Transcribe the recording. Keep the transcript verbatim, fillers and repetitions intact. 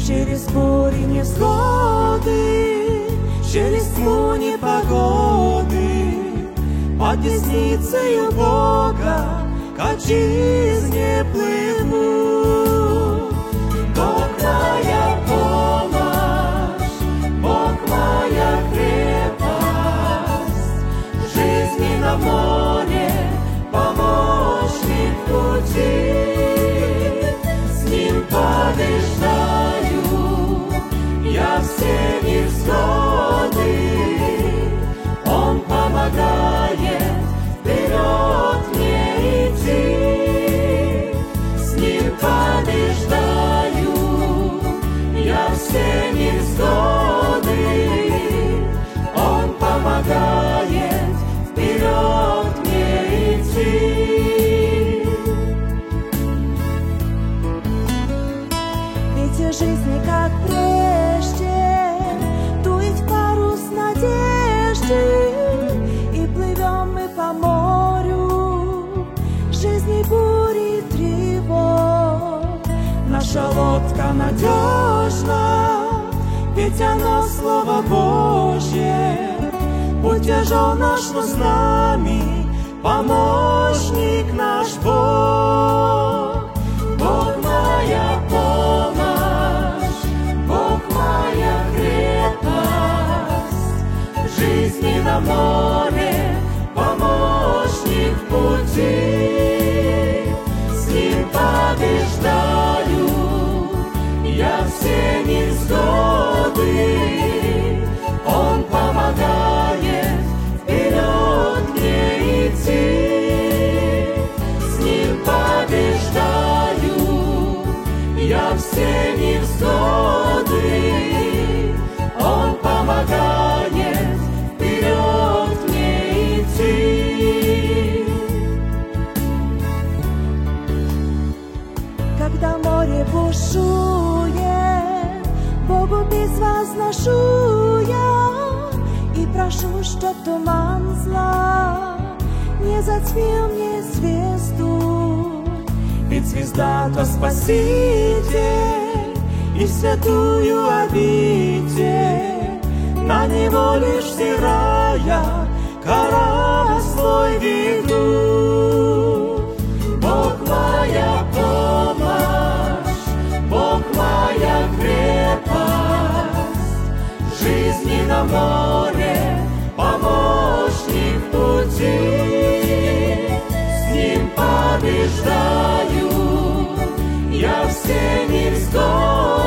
через бури невзгоды, через тьму непогоды, под десницею Бога к отчизне плыву. Бог моя помощь, Бог моя крепость, жизни на море, помощник в пути. С ним побеждаю я все невзгоды, Он помогает вперед мне идти. С ним побеждаю я все невзгоды, Он помогает вперед мне идти. Ветер жизни, как прежде, дует в парус надежды, и плывем мы по морю жизни, бури, тревог. Наша лодка надежна, ведь оно Слово Божье. Путь тяжел наш, но с нами помощник наш Бог. Бог моя помощь, Бог моя крепость, жизни на море, помощник в пути. С ним побеждаю я все невзгоды, Он помогает вперед мне идти. С ним побеждаю я все невзгоды, Он помогает вперед мне идти. Когда море бушует, Богу песнь возношу я и прошу, чтоб туман зла не затмил мне звезду. Ведь звезда-то Спаситель и святую обитель, на Него лишь взирая, кара свой веду. Бог моя помощь, Бог моя крепость, жизни на море, помощник в пути. С ним побеждаю я все невзгоды,